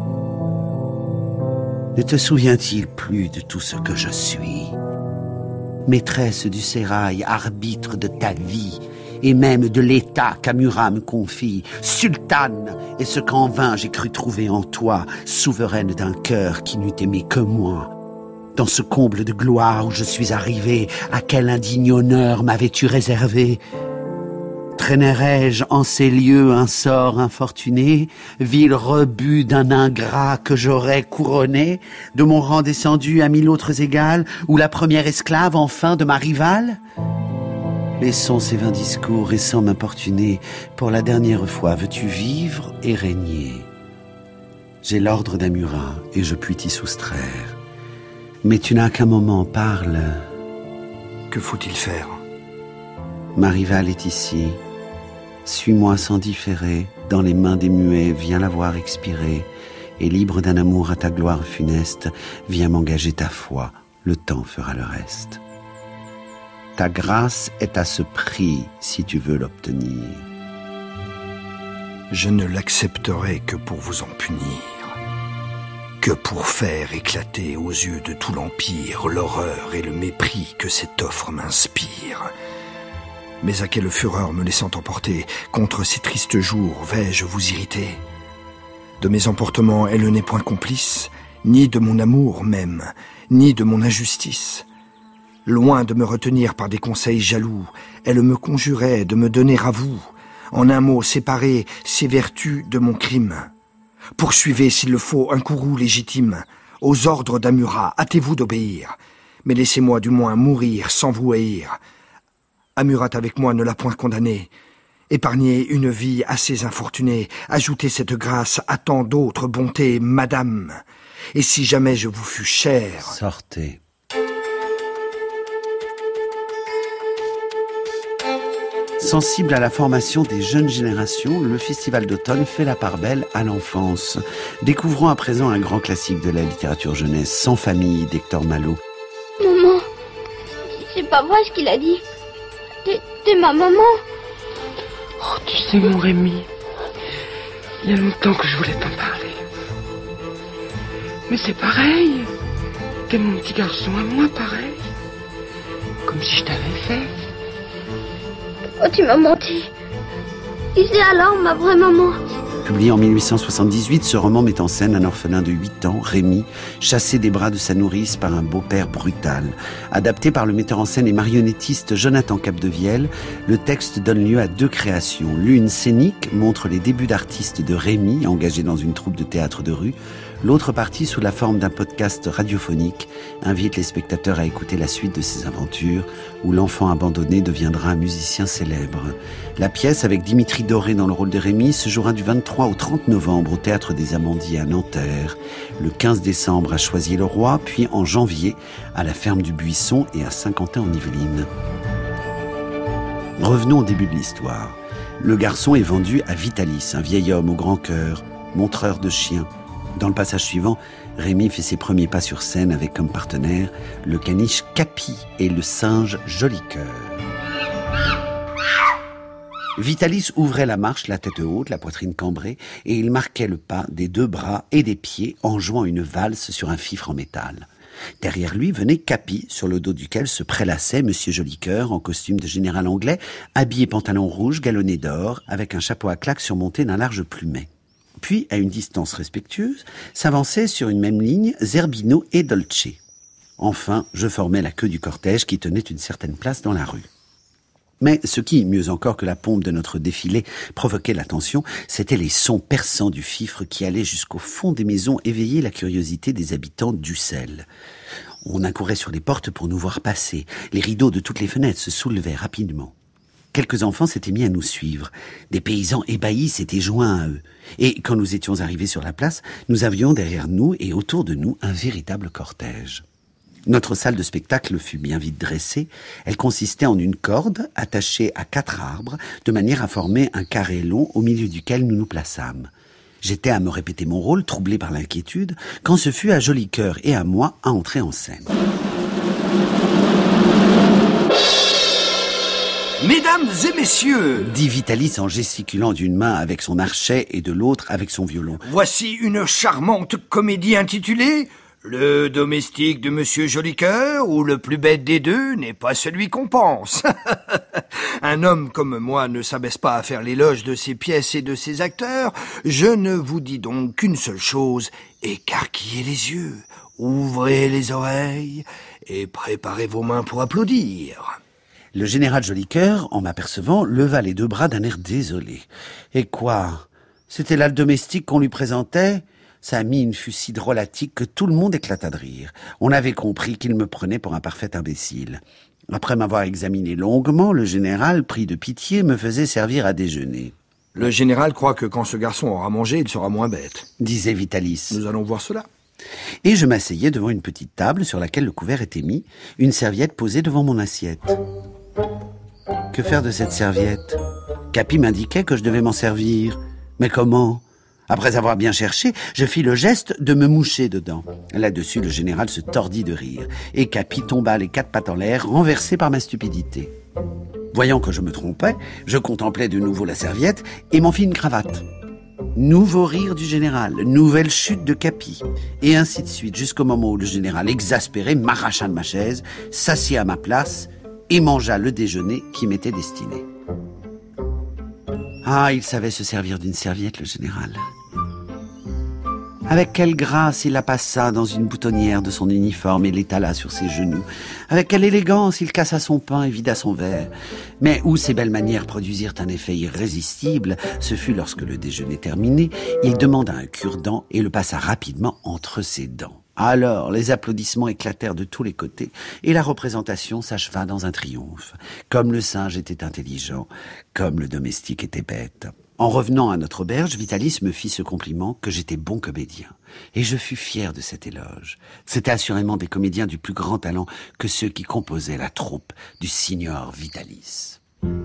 Ne te souvient-il plus de tout ce que je suis? Maîtresse du sérail, arbitre de ta vie, et même de l'état qu'Amura me confie, sultane, et ce qu'en vain j'ai cru trouver en toi, souveraine d'un cœur qui n'eût aimé que moi. Dans ce comble de gloire où je suis arrivé, à quel indigne honneur m'avais-tu réservé? Traînerais-je en ces lieux un sort infortuné, vil rebut d'un ingrat que j'aurais couronné, de mon rang descendu à mille autres égales, ou la première esclave enfin de ma rivale? Laissons ces vains discours et sans m'importuner, pour la dernière fois veux-tu vivre et régner? J'ai l'ordre d'Amura et je puis t'y soustraire. Mais tu n'as qu'un moment, parle. Que faut-il faire? Ma rivale est ici. Suis-moi sans différer, dans les mains des muets, viens la voir expirer, et libre d'un amour à ta gloire funeste, viens m'engager ta foi, le temps fera le reste. Ta grâce est à ce prix, si tu veux l'obtenir. Je ne l'accepterai que pour vous en punir, que pour faire éclater aux yeux de tout l'Empire l'horreur et le mépris que cette offre m'inspire. Mais à quelle fureur me laissant emporter, contre ces tristes jours vais-je vous irriter? De mes emportements, elle n'est point complice, ni de mon amour même, ni de mon injustice. Loin de me retenir par des conseils jaloux, elle me conjurait de me donner à vous, en un mot séparer ses vertus de mon crime. Poursuivez s'il le faut un courroux légitime, aux ordres d'Amura, hâtez-vous d'obéir, mais laissez-moi du moins mourir sans vous haïr. Amurat avec moi ne l'a point condamné. Épargnez une vie assez infortunée, ajoutez cette grâce à tant d'autres bontés, madame. Et si jamais je vous fus chère... Sortez. Sensible à la formation des jeunes générations, le Festival d'automne fait la part belle à l'enfance. Découvrons à présent un grand classique de la littérature jeunesse, Sans famille, d'Hector Malot. Maman, c'est pas vrai ce qu'il a dit. T'es, t'es ma maman. Oh, tu sais, mon Rémi, il y a longtemps que je voulais t'en parler. Mais c'est pareil. T'es mon petit garçon à moi, pareil. Comme si je t'avais fait. Oh, tu m'as menti. Qui c'est alors ma vraie maman? Publié en mille huit cent soixante-dix-huit, ce roman met en scène un orphelin de huit ans, Rémi, chassé des bras de sa nourrice par un beau-père brutal. Adapté par le metteur en scène et marionnettiste Jonathan Capdevielle, le texte donne lieu à deux créations. L'une scénique montre les débuts d'artiste de Rémi, engagé dans une troupe de théâtre de rue. L'autre partie, sous la forme d'un podcast radiophonique, invite les spectateurs à écouter la suite de ses aventures, où l'enfant abandonné deviendra un musicien célèbre. La pièce, avec Dimitri Doré dans le rôle de Rémi, se jouera du vingt-trois au trente novembre au Théâtre des Amandiers à Nanterre, le quinze décembre à Choisy-le-Roi, puis en janvier à la Ferme du Buisson et à Saint-Quentin-en-Yvelines. Revenons au début de l'histoire. Le garçon est vendu à Vitalis, un vieil homme au grand cœur, montreur de chiens. Dans le passage suivant, Rémi fait ses premiers pas sur scène avec comme partenaire le caniche Capi et le singe Joli-Cœur. Vitalis ouvrait la marche, la tête haute, la poitrine cambrée, et il marquait le pas des deux bras et des pieds en jouant une valse sur un fifre en métal. Derrière lui venait Capi, sur le dos duquel se prélassait Monsieur Joli-Cœur en costume de général anglais, habillé pantalon rouge galonné d'or, avec un chapeau à claques surmonté d'un large plumet. Puis, à une distance respectueuse, s'avançaient sur une même ligne Zerbino et Dolce. Enfin, je formais la queue du cortège qui tenait une certaine place dans la rue. Mais ce qui, mieux encore que la pompe de notre défilé, provoquait l'attention, c'étaient les sons perçants du fifre qui allaient jusqu'au fond des maisons éveiller la curiosité des habitants d'Ussel. On accourait sur les portes pour nous voir passer. Les rideaux de toutes les fenêtres se soulevaient rapidement. Quelques enfants s'étaient mis à nous suivre. Des paysans ébahis s'étaient joints à eux. Et quand nous étions arrivés sur la place, nous avions derrière nous et autour de nous un véritable cortège. Notre salle de spectacle fut bien vite dressée. Elle consistait en une corde attachée à quatre arbres, de manière à former un carré long au milieu duquel nous nous plaçâmes. J'étais à me répéter mon rôle, troublé par l'inquiétude, quand ce fut à Jolicoeur et à moi à entrer en scène. Mesdames et messieurs, dit Vitalis en gesticulant d'une main avec son archet et de l'autre avec son violon. Voici une charmante comédie intitulée « Le domestique de Monsieur Jolicoeur, ou le plus bête des deux, n'est pas celui qu'on pense. » Un homme comme moi ne s'abaisse pas à faire l'éloge de ses pièces et de ses acteurs. Je ne vous dis donc qu'une seule chose, écarquillez les yeux, ouvrez les oreilles et préparez vos mains pour applaudir. Le général Jolicoeur, en m'apercevant, leva les deux bras d'un air désolé. Et quoi? C'était là le domestique qu'on lui présentait? Sa mine fut si drôlatique que tout le monde éclata de rire. On avait compris qu'il me prenait pour un parfait imbécile. Après m'avoir examiné longuement, le général, pris de pitié, me faisait servir à déjeuner. Le général croit que quand ce garçon aura mangé, il sera moins bête, disait Vitalis. Nous allons voir cela. Et je m'asseyais devant une petite table sur laquelle le couvert était mis, une serviette posée devant mon assiette. Que faire de cette serviette? Capi m'indiquait que je devais m'en servir. Mais comment? Après avoir bien cherché, je fis le geste de me moucher dedans. Là-dessus, le général se tordit de rire. Et Capi tomba les quatre pattes en l'air, renversé par ma stupidité. Voyant que je me trompais, je contemplais de nouveau la serviette et m'en fis une cravate. Nouveau rire du général, nouvelle chute de Capi. Et ainsi de suite, jusqu'au moment où le général, exaspéré, m'arracha de ma chaise, s'assit à ma place et mangea le déjeuner qui m'était destiné. Ah, il savait se servir d'une serviette, le général. Avec quelle grâce il la passa dans une boutonnière de son uniforme et l'étala sur ses genoux. Avec quelle élégance il cassa son pain et vida son verre. Mais où ces belles manières produisirent un effet irrésistible, ce fut lorsque le déjeuner terminé, il demanda un cure-dent et le passa rapidement entre ses dents. Alors, les applaudissements éclatèrent de tous les côtés et la représentation s'acheva dans un triomphe. Comme le singe était intelligent, comme le domestique était bête. En revenant à notre auberge, Vitalis me fit ce compliment que j'étais bon comédien. Et je fus fier de cet éloge. C'étaient assurément des comédiens du plus grand talent que ceux qui composaient la troupe du signor Vitalis.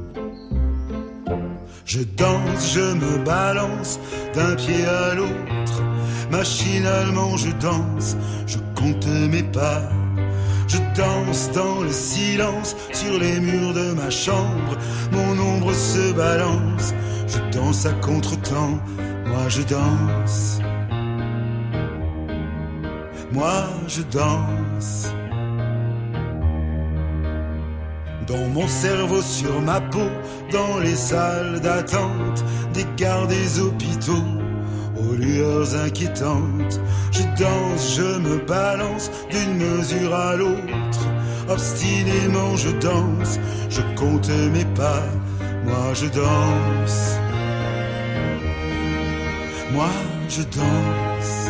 Je danse, je me balance d'un pied à l'autre. Machinalement je danse, je compte mes pas. Je danse dans le silence sur les murs de ma chambre. Mon ombre se balance, je danse à contre-temps. Moi je danse, moi je danse. Dans mon cerveau, sur ma peau, dans les salles d'attente des gares, des hôpitaux, aux lueurs inquiétantes, je danse, je me balance d'une mesure à l'autre. Obstinément je danse, je compte mes pas. Moi je danse, moi je danse.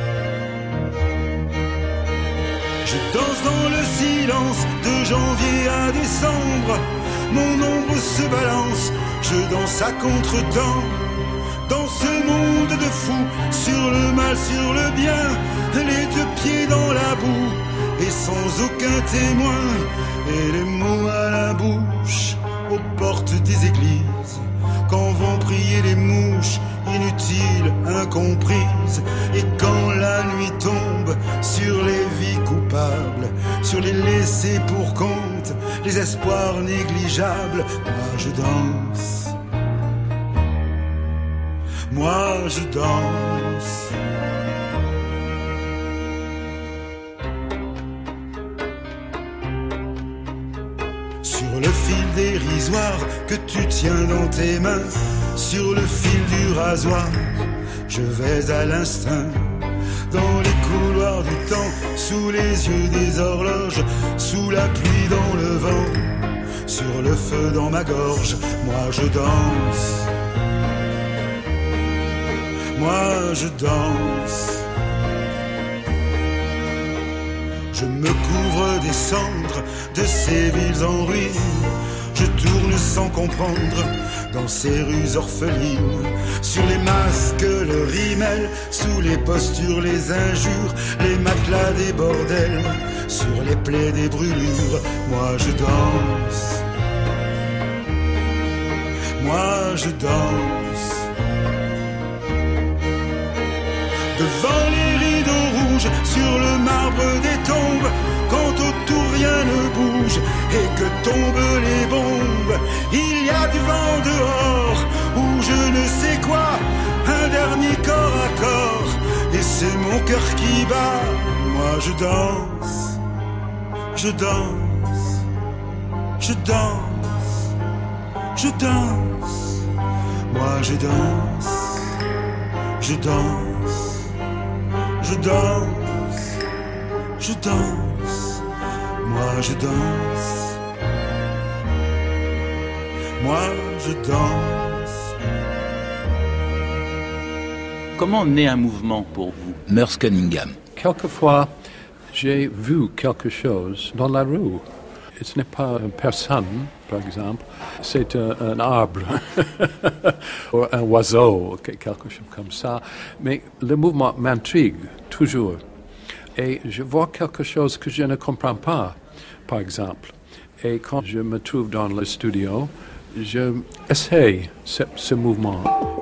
Je danse dans le silence de janvier à décembre. Mon ombre se balance, je danse à contre-temps. Dans ce monde de fous, sur le mal, sur le bien, les deux pieds dans la boue, et sans aucun témoin, et les mots à la bouche, aux portes des églises, quand vont prier les mouches, inutiles, incomprises, et quand la nuit tombe sur les vies coupables, sur les laissés pour compte, les espoirs négligeables, moi je danse. Moi je danse. Sur le fil dérisoire que tu tiens dans tes mains, sur le fil du rasoir, je vais à l'instinct. Dans les couloirs du temps, sous les yeux des horloges, sous la pluie dans le vent, sur le feu dans ma gorge, moi je danse. Moi je danse. Je me couvre des cendres de ces villes en ruine. Je tourne sans comprendre dans ces rues orphelines, sur les masques, le rimel, sous les postures, les injures, les matelas des bordels, sur les plaies des brûlures. Moi je danse, moi je danse. Devant les rideaux rouges, sur le marbre des tombes, quand autour rien ne bouge et que tombent les bombes, il y a du vent dehors, ou je ne sais quoi, un dernier corps à corps, et c'est mon cœur qui bat. Moi je danse, je danse, je danse, je danse. Moi je danse, je danse, je danse, je danse. Moi je danse, moi je danse. Comment naît un mouvement pour vous? Merce Cunningham. Quelquefois, j'ai vu quelque chose dans la rue. Ce n'est pas une personne, par exemple, c'est un, un arbre ou un oiseau, quelque chose comme ça. Mais le mouvement m'intrigue toujours. Et je vois quelque chose que je ne comprends pas, par exemple. Et quand je me trouve dans le studio, j'essaie ce, ce mouvement.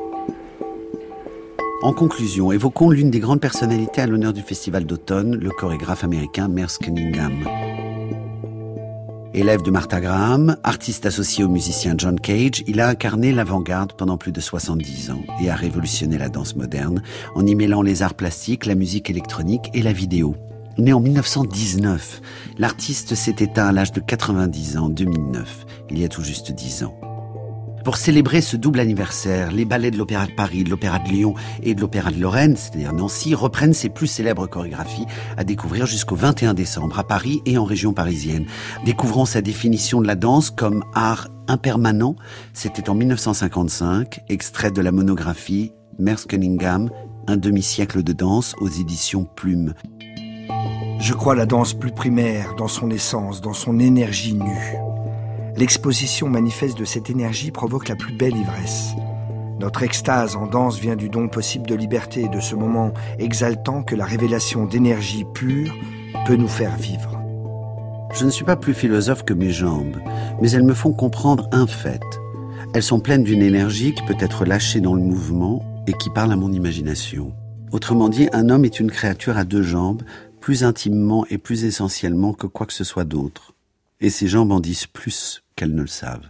En conclusion, évoquons l'une des grandes personnalités à l'honneur du Festival d'automne, le chorégraphe américain Merce Cunningham. Élève de Martha Graham, artiste associé au musicien John Cage, il a incarné l'avant-garde pendant plus de soixante-dix ans et a révolutionné la danse moderne en y mêlant les arts plastiques, la musique électronique et la vidéo. Né en mille neuf cent dix-neuf, l'artiste s'est éteint à l'âge de quatre-vingt-dix ans en deux mille neuf, il y a tout juste dix ans. Pour célébrer ce double anniversaire, les ballets de l'Opéra de Paris, de l'Opéra de Lyon et de l'Opéra de Lorraine, c'est-à-dire Nancy, reprennent ses plus célèbres chorégraphies à découvrir jusqu'au vingt et un décembre à Paris et en région parisienne. Découvrons sa définition de la danse comme art impermanent. C'était en mille neuf cent cinquante-cinq, extrait de la monographie Merce Cunningham, un demi-siècle de danse aux éditions Plume. Je crois la danse plus primaire dans son essence, dans son énergie nue. L'exposition manifeste de cette énergie provoque la plus belle ivresse. Notre extase en danse vient du don possible de liberté, de ce moment exaltant que la révélation d'énergie pure peut nous faire vivre. Je ne suis pas plus philosophe que mes jambes, mais elles me font comprendre un fait. Elles sont pleines d'une énergie qui peut être lâchée dans le mouvement et qui parle à mon imagination. Autrement dit, un homme est une créature à deux jambes, plus intimement et plus essentiellement que quoi que ce soit d'autre. Et ses jambes en disent plus qu'elles ne le savent.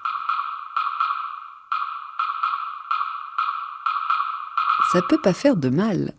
Ça peut pas faire de mal.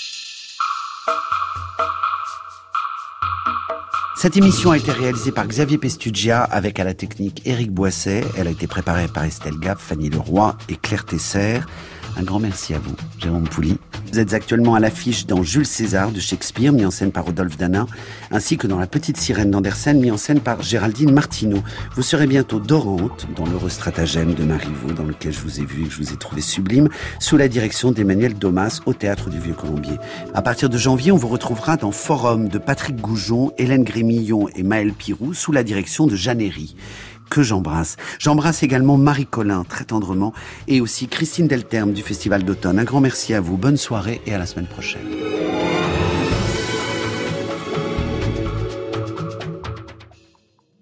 Cette émission a été réalisée par Xavier Pestugia avec à la technique Éric Boisset. Elle a été préparée par Estelle Gap, Fanny Leroy et Claire Tesser. Un grand merci à vous, Jérôme Pouli. Vous êtes actuellement à l'affiche dans Jules César de Shakespeare, mis en scène par Rodolphe Danin, ainsi que dans La Petite Sirène d'Andersen, mis en scène par Géraldine Martineau. Vous serez bientôt Dorante, dans l'heureux stratagème de Marivaux, dans lequel je vous ai vu et que je vous ai trouvé sublime, sous la direction d'Emmanuel Domas au Théâtre du Vieux-Colombier. À partir de janvier, on vous retrouvera dans Forum de Patrick Goujon, Hélène Grémillon et Maël Pirou, sous la direction de Jeanne Herry, que j'embrasse. J'embrasse également Marie Collin, très tendrement, et aussi Christine Delterme du Festival d'automne. Un grand merci à vous, bonne soirée et à la semaine prochaine.